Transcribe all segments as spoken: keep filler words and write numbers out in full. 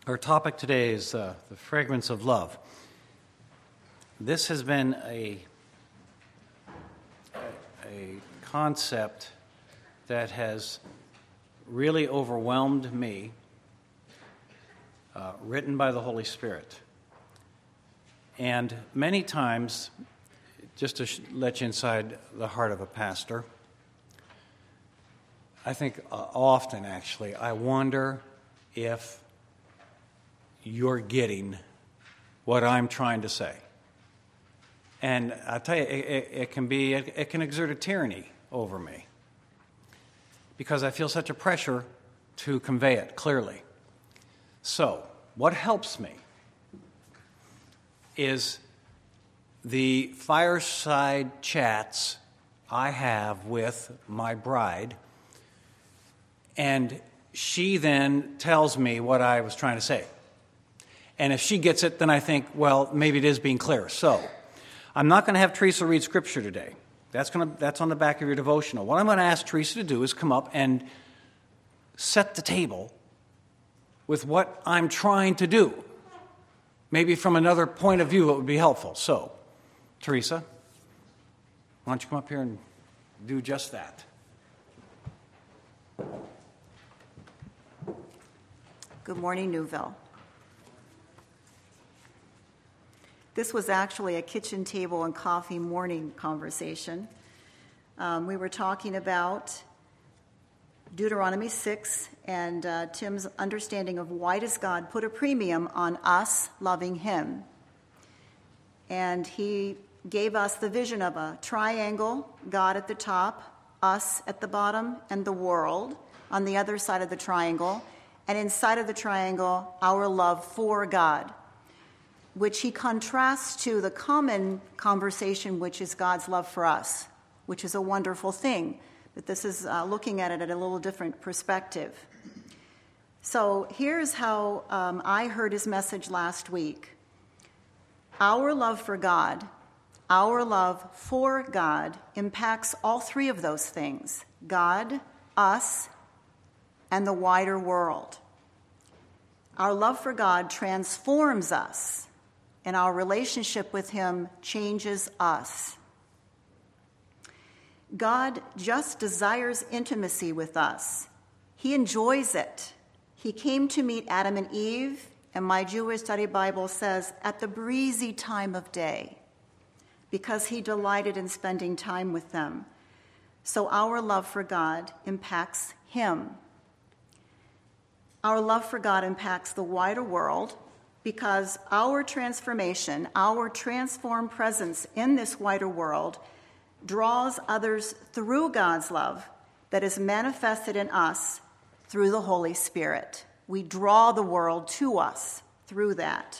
Our topic today is uh, the fragrance of love. This has been a, a concept that has really overwhelmed me, uh, written by the Holy Spirit. And many times, just to sh- let you inside the heart of a pastor, I think uh, often actually, I wonder if you're getting what I'm trying to say. And I'll tell you, it, it, it can be, it, it can exert a tyranny over me because I feel such a pressure to convey it clearly. So, what helps me is the fireside chats I have with my bride, and she then tells me what I was trying to say. And if she gets it, then I think, well, maybe it is being clear. So, I'm not going to have Teresa read Scripture today. That's going to, that's on the back of your devotional. What I'm going to ask Teresa to do is come up and set the table with what I'm trying to do. Maybe from another point of view it would be helpful. So, Teresa, why don't you come up here and do just that? Good morning, Newville. This was actually a kitchen table and coffee morning conversation. Um, we were talking about Deuteronomy six and uh, Tim's understanding of why does God put a premium on us loving him. And he gave us the vision of a triangle, God at the top, us at the bottom, and the world on the other side of the triangle. And inside of the triangle, our love for God, which he contrasts to the common conversation, which is God's love for us, which is a wonderful thing. But this is uh, looking at it at a little different perspective. So here's how um, I heard his message last week. Our love for God, our love for God impacts all three of those things: God, us, and the wider world. Our love for God transforms us, and our relationship with him changes us. God just desires intimacy with us. He enjoys it. He came to meet Adam and Eve, and my Jewish study Bible says, at the breezy time of day, because he delighted in spending time with them. So our love for God impacts him. Our love for God impacts the wider world, because our transformation, our transformed presence in this wider world draws others through God's love that is manifested in us through the Holy Spirit. We draw the world to us through that.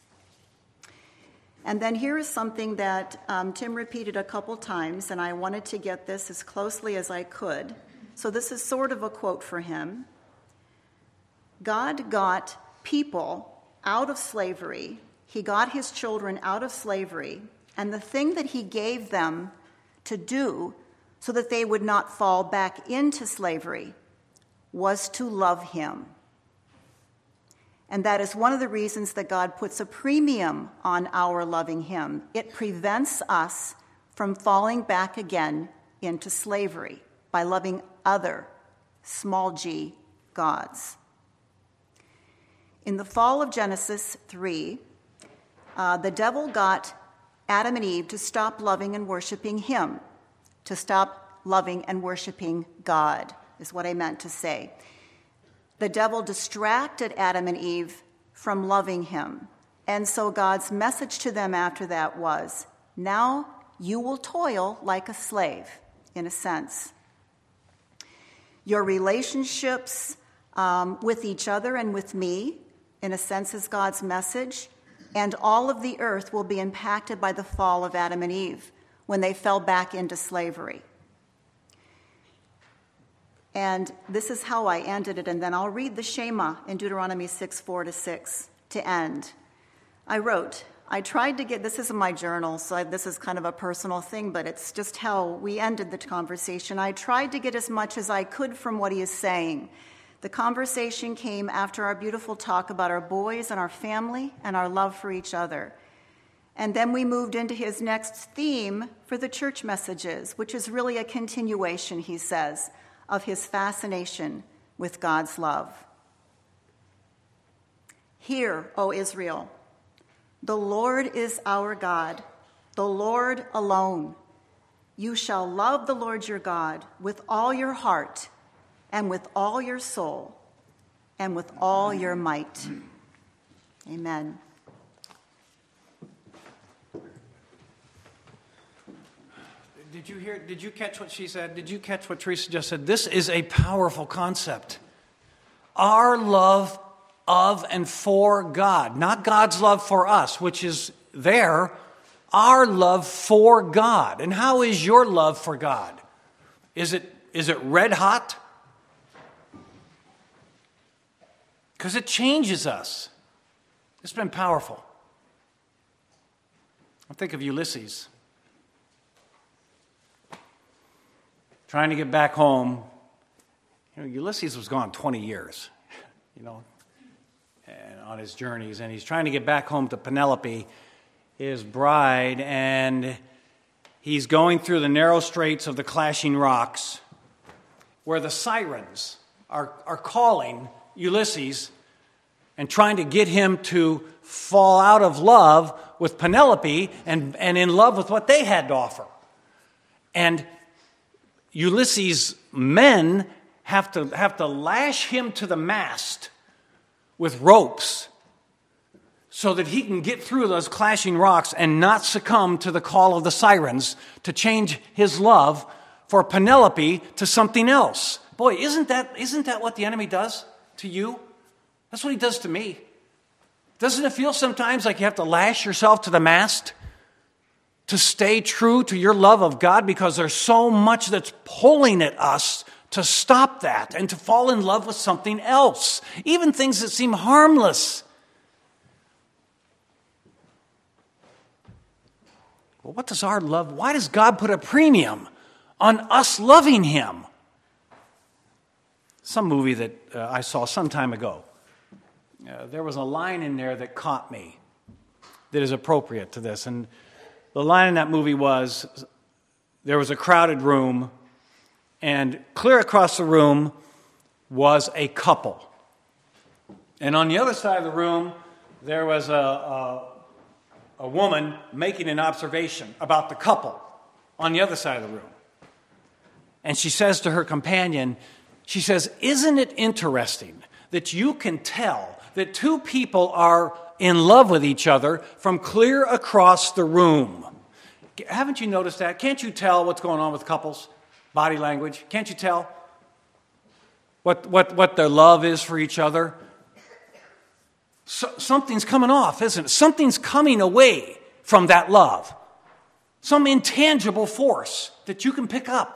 And then here is something that um, Tim repeated a couple times, and I wanted to get this as closely as I could. So this is sort of a quote for him. God got people out of slavery. He got his children out of slavery, and the thing that he gave them to do so that they would not fall back into slavery was to love him. And that is one of the reasons that God puts a premium on our loving him. It prevents us from falling back again into slavery by loving other, small g, gods. In the fall of Genesis three, uh, the devil got Adam and Eve to stop loving and worshiping him, to stop loving and worshiping God, is what I meant to say. The devil distracted Adam and Eve from loving him. And so God's message to them after that was, now you will toil like a slave, in a sense. Your relationships um, with each other and with me, in a sense, is God's message, and all of the earth will be impacted by the fall of Adam and Eve when they fell back into slavery. And this is how I ended it, and then I'll read the Shema in Deuteronomy six, four to six to end. I wrote, I tried to get, this is in my journal, so I, this is kind of a personal thing, but it's just how we ended the conversation. I tried to get as much as I could from what he is saying. The conversation came after our beautiful talk about our boys and our family and our love for each other. And then we moved into his next theme for the church messages, which is really a continuation, he says, of his fascination with God's love. Hear, O Israel, the Lord is our God, the Lord alone. You shall love the Lord your God with all your heart and with all your soul and with all your might. Amen. Did you hear, did you catch what she said? Did you catch what Teresa just said? This is a powerful concept. Our love of and for God, not God's love for us, which is there, our love for God. And how is your love for God? Is it, is it red hot? Because it changes us. It's been powerful. I think of Ulysses. Trying to get back home. You know, Ulysses was gone twenty years, you know, and on his journeys, and he's trying to get back home to Penelope, his bride, and he's going through the narrow straits of the Clashing Rocks, where the sirens are, are calling Ulysses and trying to get him to fall out of love with Penelope and, and in love with what they had to offer. And Ulysses' men have to have to lash him to the mast with ropes so that he can get through those clashing rocks and not succumb to the call of the sirens to change his love for Penelope to something else. Boy, isn't that isn't that what the enemy does to you? That's what he does to me. Doesn't it feel sometimes like you have to lash yourself to the mast to stay true to your love of God, because there's so much that's pulling at us to stop that and to fall in love with something else, even things that seem harmless. Well, what does our love, why does God put a premium on us loving him? Some movie that uh, I saw some time ago, uh, there was a line in there that caught me that is appropriate to this. And the line in that movie was, there was a crowded room, and clear across the room was a couple. And on the other side of the room, there was a, a, a woman making an observation about the couple on the other side of the room. And she says to her companion, she says, "Isn't it interesting that you can tell that two people are in love with each other from clear across the room?" Haven't you noticed that? Can't you tell what's going on with couples? Body language. Can't you tell what what what their love is for each other? So, something's coming off, isn't it? Something's coming away from that love. Some intangible force that you can pick up.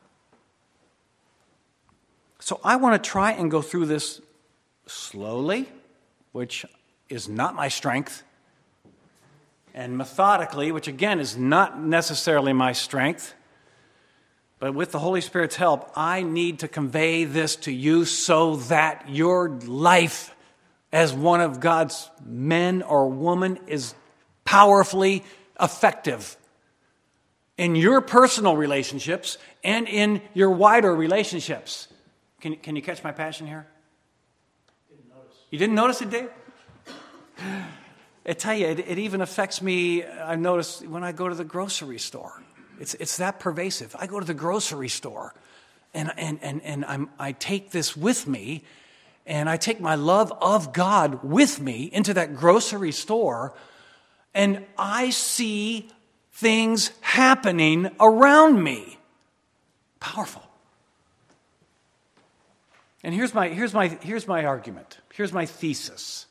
So I want to try and go through this slowly, which is not my strength, and methodically, which again is not necessarily my strength. But with the Holy Spirit's help, I need to convey this to you so that your life as one of God's men or woman is powerfully effective in your personal relationships and in your wider relationships. Can, can you catch my passion here? Didn't notice. You didn't notice it, Dave? I tell you, it, it even affects me. I've noticed when I go to the grocery store. It's it's that pervasive. I go to the grocery store, and and and and I'm I take this with me, and I take my love of God with me into that grocery store, and I see things happening around me. Powerful. And here's my here's my here's my argument. Here's my thesis.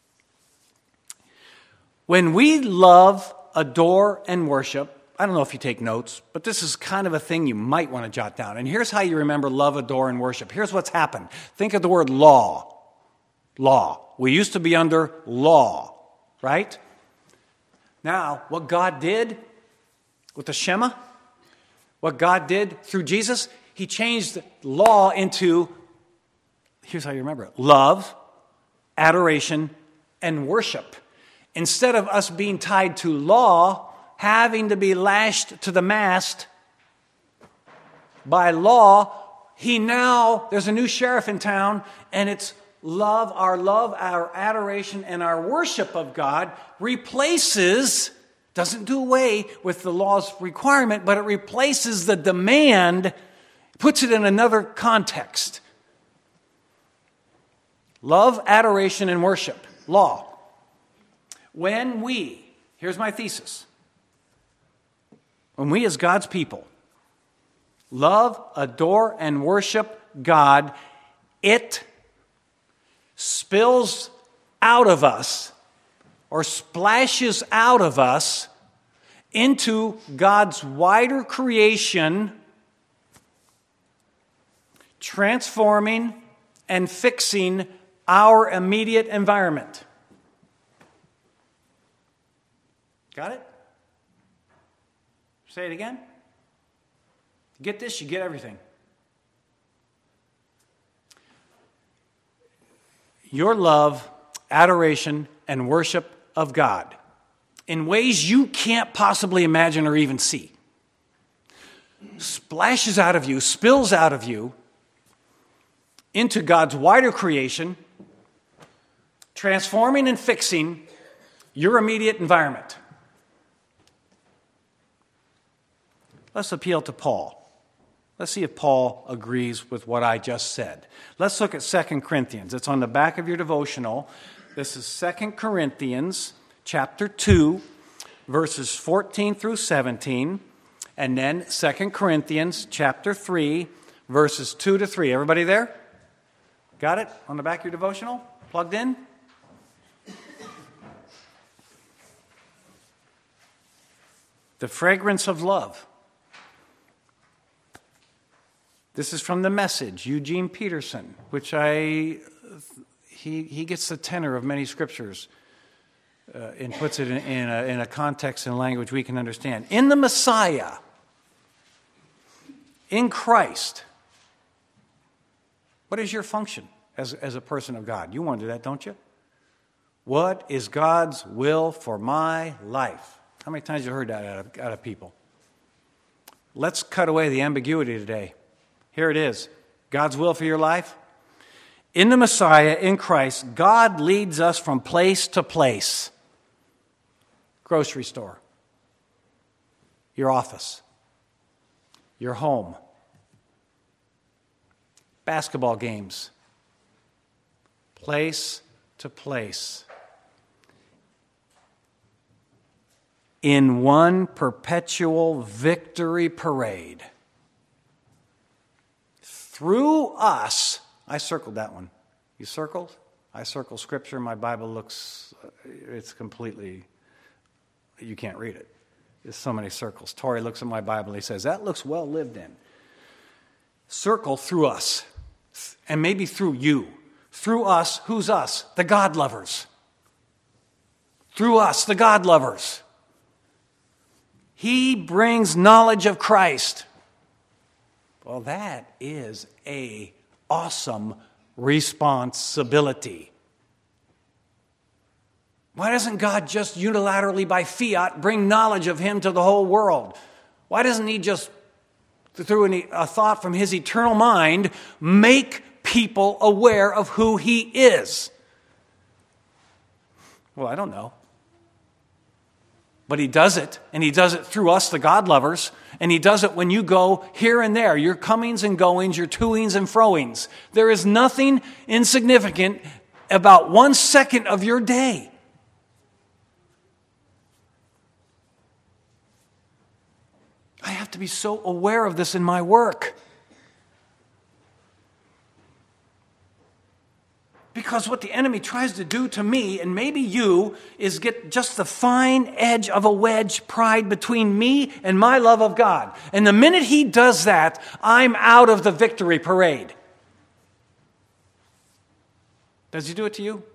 When we love, adore, and worship, I don't know if you take notes, but this is kind of a thing you might want to jot down. And here's how you remember love, adore, and worship. Here's what's happened. Think of the word law. Law. We used to be under law, right? Now, what God did with the Shema, what God did through Jesus, he changed law into here's how you remember it. Love, adoration, and worship. Instead of us being tied to law, having to be lashed to the mast by law, he now, there's a new sheriff in town, and it's love, our love, our adoration, and our worship of God replaces, doesn't do away with the law's requirement, but it replaces the demand, puts it in another context. Love, adoration, and worship. Law. When we, here's my thesis. When we as God's people love, adore, and worship God, it spills out of us or splashes out of us into God's wider creation, transforming and fixing our immediate environment. Got it? Say it again. Get this, you get everything. Your love, adoration, and worship of God in ways you can't possibly imagine or even see splashes out of you, spills out of you into God's wider creation, transforming and fixing your immediate environment. Let's appeal to Paul. Let's see if Paul agrees with what I just said. Let's look at Second Corinthians. It's on the back of your devotional. This is Second Corinthians chapter two, verses fourteen through seventeen, and then Second Corinthians chapter three, verses two to three. Everybody there? Got it? On the back of your devotional? Plugged in? The fragrance of love. This is from The Message, Eugene Peterson, which I, he he gets the tenor of many scriptures uh, and puts it in, in, a, in a context and language we can understand. In the Messiah, in Christ, what is your function as, as a person of God? You wonder that, don't you? What is God's will for my life? How many times have you heard that out of, out of people? Let's cut away the ambiguity today. Here it is. God's will for your life. In the Messiah, in Christ, God leads us from place to place. Grocery store. Your office. Your home. Basketball games. Place to place. In one perpetual victory parade. Through us, I circled that one. You circled? I circle Scripture. My Bible looks, it's completely, you can't read it. There's so many circles. Tori looks at my Bible and he says, that looks well lived in. Circle through us, and maybe through you. Through us, who's us? The God lovers. Through us, the God lovers. He brings knowledge of Christ. Well, that is a awesome responsibility. Why doesn't God just unilaterally by fiat bring knowledge of Him to the whole world? Why doesn't He just, through a thought from His eternal mind, make people aware of who He is? Well, I don't know. But He does it, and He does it through us, the God lovers, and He does it when you go here and there, your comings and goings, your toings and froings. There is nothing insignificant about one second of your day. I have to be so aware of this in my work. Because what the enemy tries to do to me, and maybe you, is get just the fine edge of a wedge pried between me and my love of God. And the minute he does that, I'm out of the victory parade. Does he do it to you?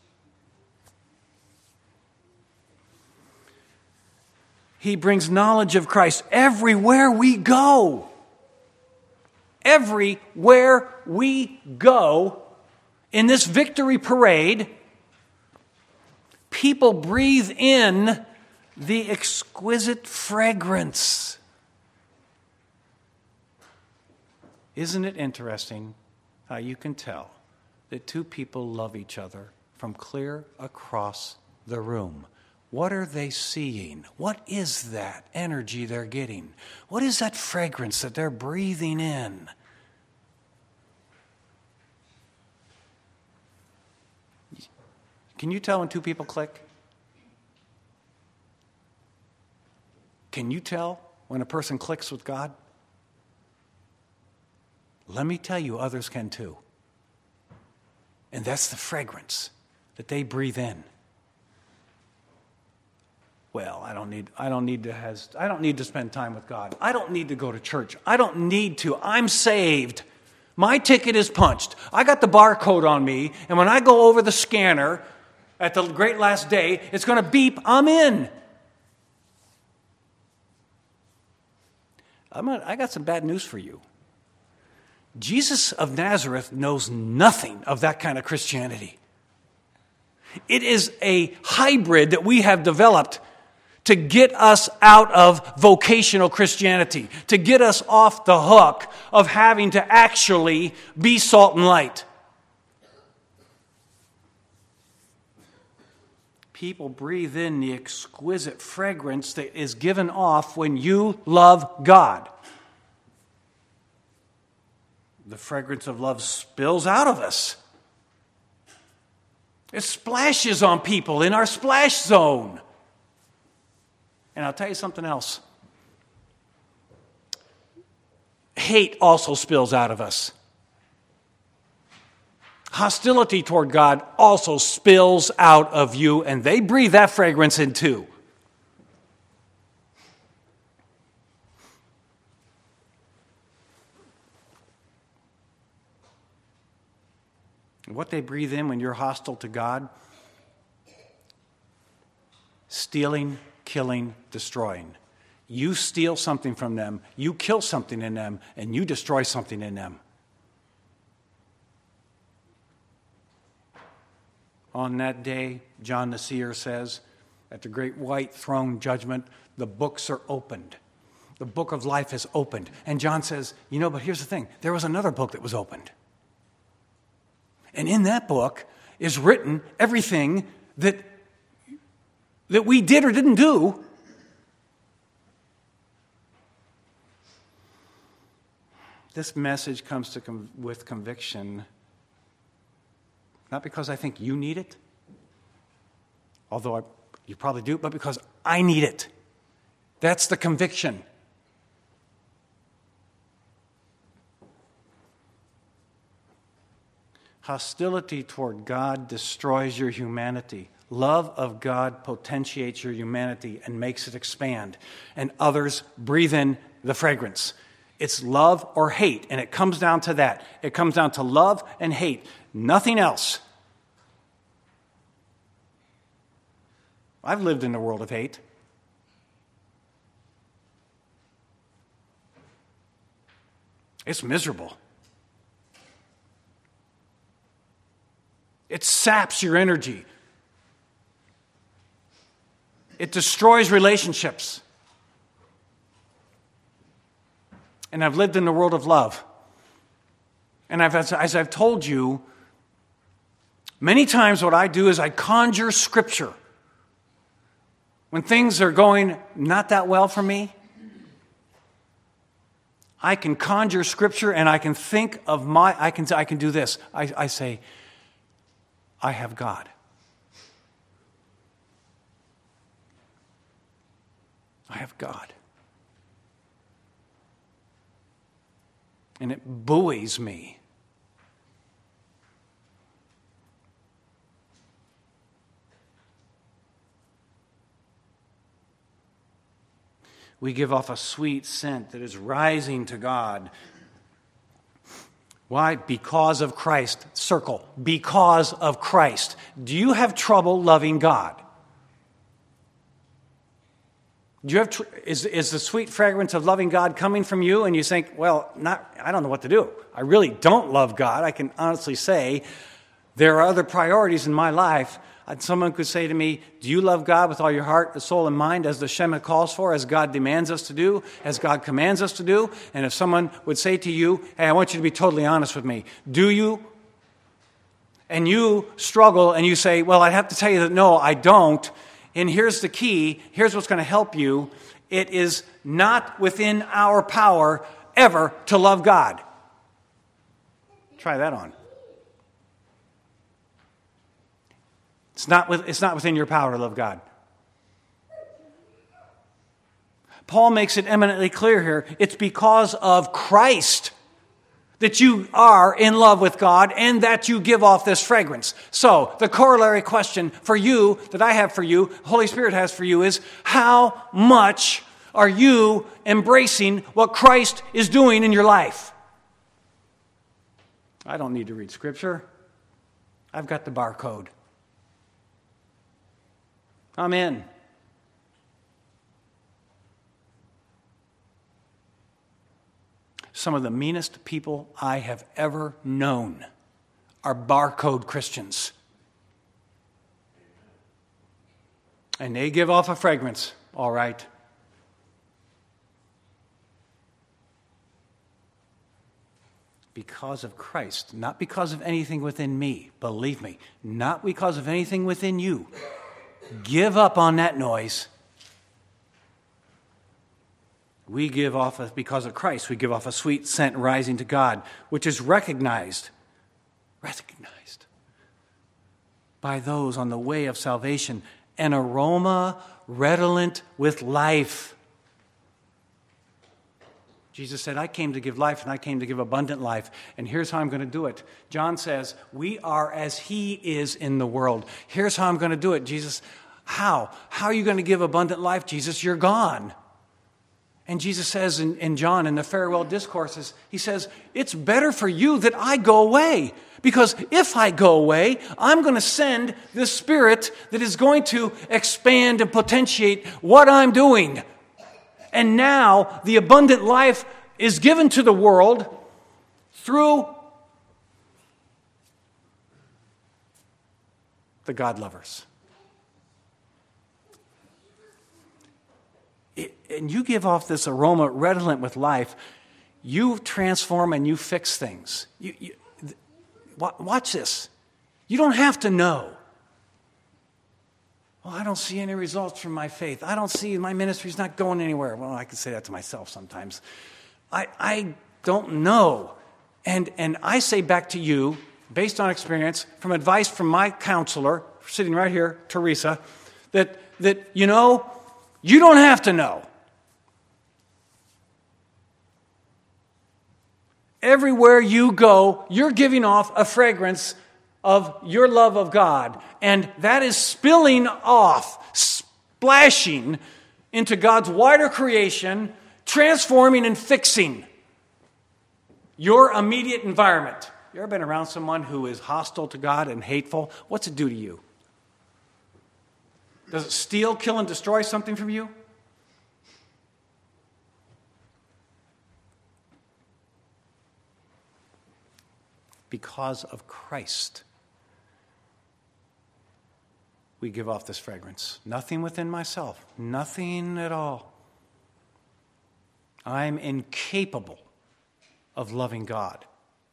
He brings knowledge of Christ everywhere we go. Everywhere we go, in this victory parade, people breathe in the exquisite fragrance. Isn't it interesting how you can tell that two people love each other from clear across the room? What are they seeing? What is that energy they're getting? What is that fragrance that they're breathing in? Can you tell when two people click? Can you tell when a person clicks with God? Let me tell you, others can too. And that's the fragrance that they breathe in. Well, I don't need I don't need to has I don't need to spend time with God. I don't need to go to church. I don't need to. I'm saved. My ticket is punched. I got the barcode on me, and when I go over the scanner at the great last day, it's going to beep, I'm in. I'm gonna, I got some bad news for you. Jesus of Nazareth knows nothing of that kind of Christianity. It is a hybrid that we have developed to get us out of vocational Christianity, to get us off the hook of having to actually be salt and light. People breathe in the exquisite fragrance that is given off when you love God. The fragrance of love spills out of us. It splashes on people in our splash zone. And I'll tell you something else. Hate also spills out of us. Hostility toward God also spills out of you, and they breathe that fragrance in too. What they breathe in when you're hostile to God: stealing, killing, destroying. You steal something from them, you kill something in them, and you destroy something in them. On that day, John the Seer says, at the great white throne judgment, the books are opened. The book of life is opened. And John says, you know, but here's the thing. There was another book that was opened. And in that book is written everything that, that we did or didn't do. This message comes to com- with conviction. Not because I think you need it, although I, you probably do, but because I need it. That's the conviction. Hostility toward God destroys your humanity. Love of God potentiates your humanity and makes it expand. And others breathe in the fragrance. It's love or hate, and it comes down to that. It comes down to love and hate. Nothing else. I've lived in a world of hate. It's miserable. It saps your energy. It destroys relationships. And I've lived in the world of love. And I've, as I've told you, many times what I do is I conjure Scripture. When things are going not that well for me, I can conjure Scripture and I can think of my, I can, I can do this. I, I say, I have God. I have God. And it buoys me. We give off a sweet scent that is rising to God. Why? Because of Christ. Circle. Because of Christ. Do you have trouble loving God? Do you have tr- is, is the sweet fragrance of loving God coming from you and you think, well, not, I don't know what to do. I really don't love God. I can honestly say There are other priorities in my life. And someone could say to me, do you love God with all your heart, soul, and mind, as the Shema calls for, as God demands us to do, as God commands us to do? And if someone would say to you, hey, I want you to be totally honest with me, do you? And you struggle and you say, well, I have to tell you that no, I don't. And here's the key. Here's what's going to help you. It is not within our power ever to love God. Try that on. It's not, with, it's not within your power to love God. Paul makes it eminently clear here. It's because of Christ that you are in love with God and that you give off this fragrance. So, the corollary question for you, that I have for you, Holy Spirit has for you, is how much are you embracing what Christ is doing in your life? I don't need to read Scripture. I've got the barcode. I'm in. Some of the meanest people I have ever known are barcode Christians. And they give off a fragrance, all right. Because of Christ, not because of anything within me, believe me, not because of anything within you. Give up on that noise. We give off, a, because of Christ, we give off a sweet scent rising to God, which is recognized, recognized by those on the way of salvation, an aroma redolent with life. Jesus said, I came to give life and I came to give abundant life. And here's how I'm going to do it. John says, we are as he is in the world. Here's how I'm going to do it. Jesus, how? How are you going to give abundant life? Jesus, you're gone. And Jesus says in, in John, in the farewell discourses, he says, it's better for you that I go away. Because if I go away, I'm going to send the Spirit that is going to expand and potentiate what I'm doing. And now the abundant life is given to the world through the God lovers. It, and you give off this aroma redolent with life. You transform and you fix things. You, you, th- watch this. You don't have to know. Well, I don't see any results from my faith. I don't see my ministry's not going anywhere. Well, I can say that to myself sometimes. I I don't know. And and I say back to you, based on experience, from advice from my counselor, sitting right here, Teresa, that that, you know, you don't have to know. Everywhere you go, you're giving off a fragrance of your love of God. And that is spilling off, splashing into God's wider creation, transforming and fixing your immediate environment. You ever been around someone who is hostile to God and hateful? What's it do to you? Does it steal, kill, and destroy something from you? Because of Christ, we give off this fragrance. Nothing within myself. Nothing at all. I'm incapable of loving God.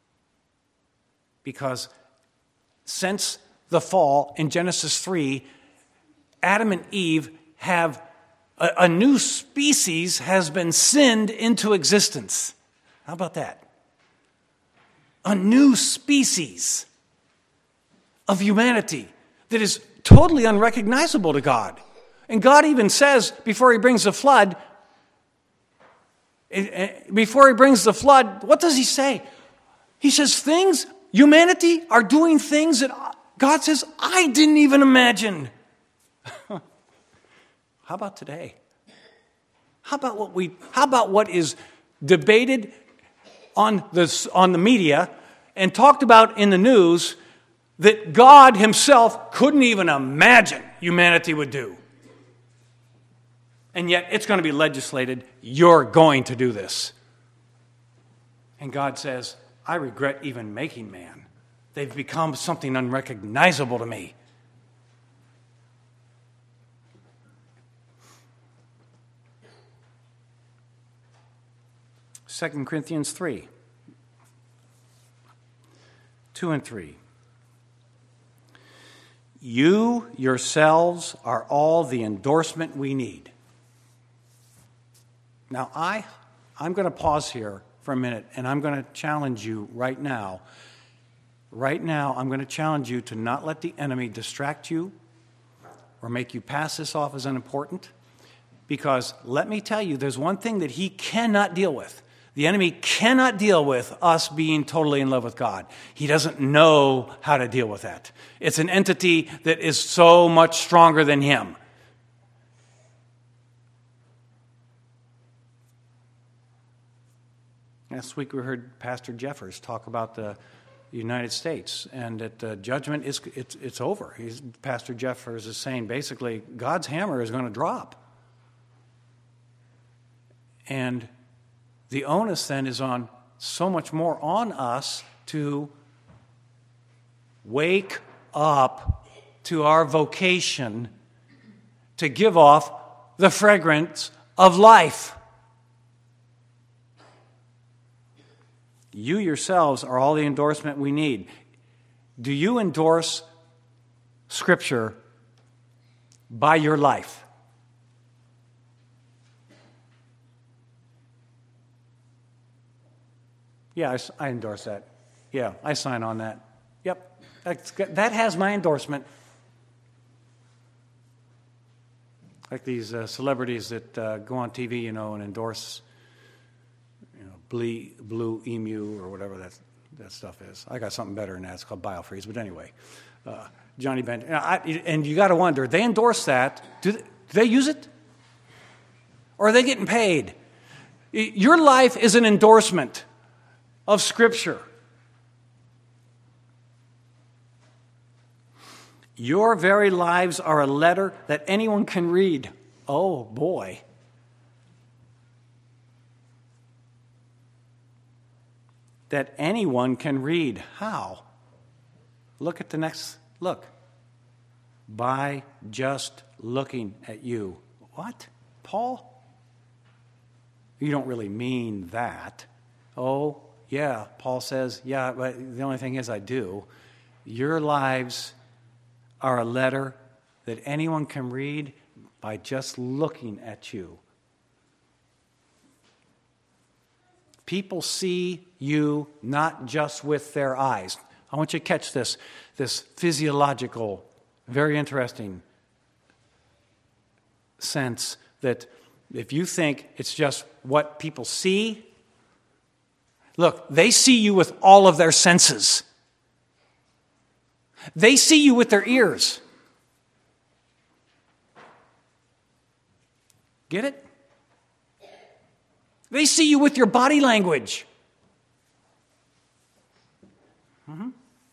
Because since the fall in Genesis three, Adam and Eve have, a, a new species has been sinned into existence. How about that? A new species of humanity that is totally unrecognizable to God. And God even says, before he brings the flood, before he brings the flood, what does he say? He says things, humanity are doing things that God says, I didn't even imagine. How about today? How about what we, how about what is debated on the, on the media and talked about in the news that God himself couldn't even imagine humanity would do? And yet it's going to be legislated, you're going to do this. And God says, I regret even making man, They've become something unrecognizable to me. Second Corinthians three, two and three. You yourselves are all the endorsement we need. Now, I, I'm going to pause here for a minute, and I'm going to challenge you right now. Right now, I'm going to challenge you to not let the enemy distract you or make you pass this off as unimportant. Because let me tell you, there's one thing that he cannot deal with. The enemy cannot deal with us being totally in love with God. He doesn't know how to deal with that. It's an entity that is so much stronger than him. Last week we heard Pastor Jeffers talk about the United States and that uh, judgment is it's, it's over. He's, Pastor Jeffers is saying basically God's hammer is going to drop. And the onus then is on so much more on us to wake up to our vocation to give off the fragrance of life. You yourselves are all the endorsement we need. Do you endorse Scripture by your life? Yeah, I, I endorse that. Yeah, I sign on that. Yep, that's, that has my endorsement. Like these uh, celebrities that uh, go on T V, you know, and endorse, you know, Blue, Blue Emu or whatever that that stuff is. I got something better than that. It's called Biofreeze. But anyway, uh, Johnny Bench. And, I, and you got to wonder, they endorse that. Do they, do they use it? Or are they getting paid? Your life is an endorsement of Scripture. Your very lives are a letter that anyone can read. Oh, boy. That anyone can read. How? Look at the next, look. By just looking at you. What? Paul? You don't really mean that. Oh, yeah, Paul says, yeah, but the only thing is I do. Your lives are a letter that anyone can read by just looking at you. People see you not just with their eyes. I want you to catch this, this physiological, very interesting sense that if you think it's just what people see, look, they see you with all of their senses. They see you with their ears. Get it? They see you with your body language. Mm-hmm.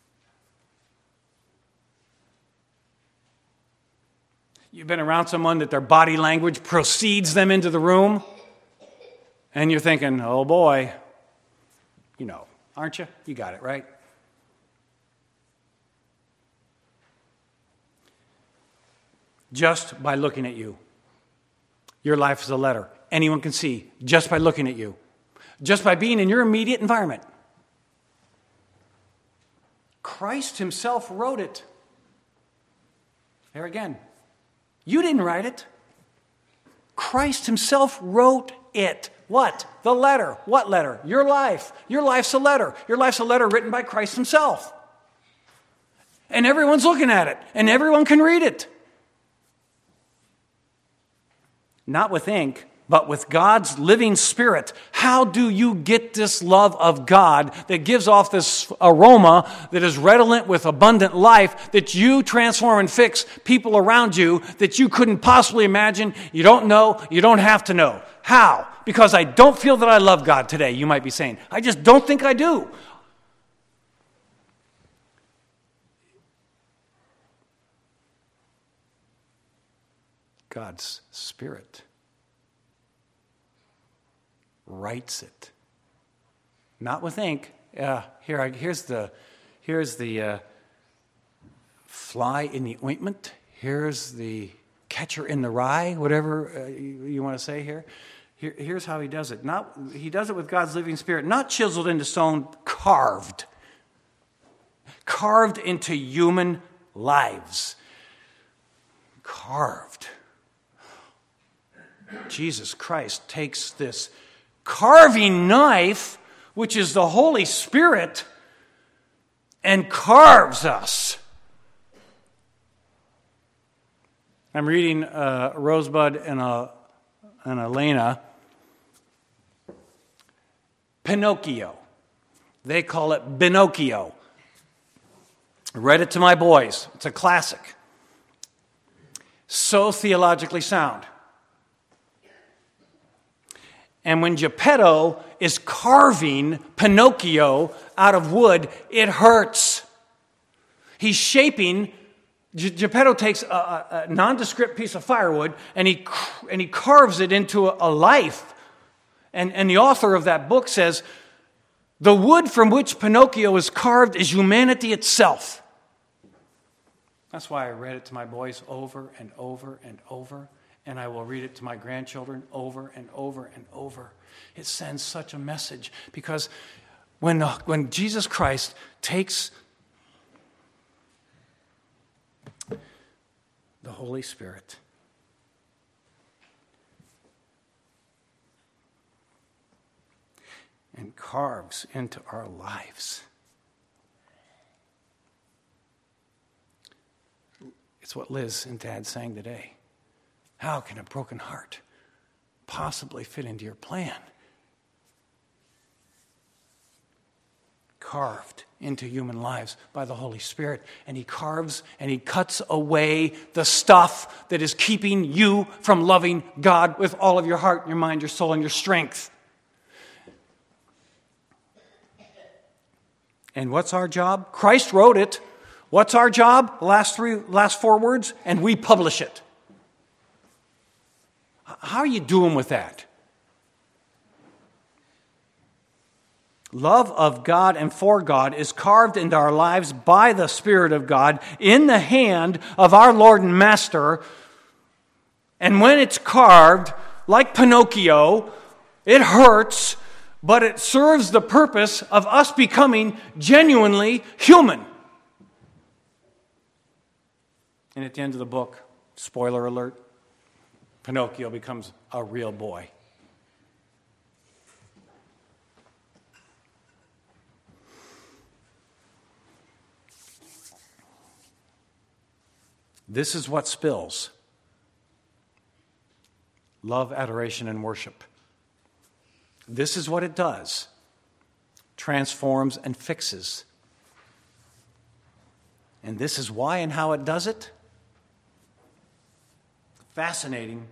You've been around someone that their body language precedes them into the room, and you're thinking, oh boy, you know, aren't you? You got it, right? Just by looking at you. Your life is a letter. Anyone can see just by looking at you. Just by being in your immediate environment. Christ himself wrote it. There again. You didn't write it. Christ himself wrote it. What? The letter. What letter? Your life. Your life's a letter. Your life's a letter written by Christ himself. And everyone's looking at it. And everyone can read it. Not with ink, but with God's living Spirit. How do you get this love of God that gives off this aroma that is redolent with abundant life that you transform and fix people around you that you couldn't possibly imagine? You don't know. You don't have to know. How? Because I don't feel that I love God today, you might be saying. I just don't think I do. God's Spirit writes it. Not with ink. Uh, here, I, here's the, here's the uh, fly in the ointment. Here's the catcher in the rye, whatever uh, you, you want to say here. here. Here's how he does it. Not, he does it with God's living Spirit, not chiseled into stone, carved. Carved into human lives. Carved. Jesus Christ takes this carving knife, which is the Holy Spirit, and carves us. I'm reading uh, Rosebud and, uh, and Elena. Pinocchio. They call it Binocchio. I read it to my boys. It's a classic. So theologically sound. And when Geppetto is carving Pinocchio out of wood, it hurts. He's shaping. Geppetto takes a, a nondescript piece of firewood and he and he carves it into a, a life. And, and the author of that book says, the wood from which Pinocchio is carved is humanity itself. That's why I read it to my boys over and over and over. And I will read it to my grandchildren over and over and over. It sends such a message. Because when, when Jesus Christ takes the Holy Spirit and carves into our lives, it's what Liz and Dad sang today. How can a broken heart possibly fit into your plan? Carved into human lives by the Holy Spirit. And he carves and he cuts away the stuff that is keeping you from loving God with all of your heart, your mind, your soul, and your strength. And what's our job? Christ wrote it. What's our job? The last three, last four words, and we publish it. How are you doing with that? Love of God and for God is carved into our lives by the Spirit of God in the hand of our Lord and Master. And when it's carved, like Pinocchio, it hurts, but it serves the purpose of us becoming genuinely human. And at the end of the book, spoiler alert, Pinocchio becomes a real boy. This is what spills. Love, adoration, and worship. This is what it does. Transforms and fixes. And this is why and how it does it. Fascinating.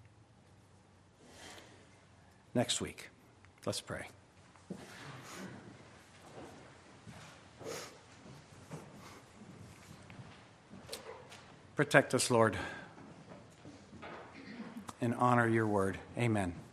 Next week. Let's pray. Protect us, Lord, and honor your word. Amen.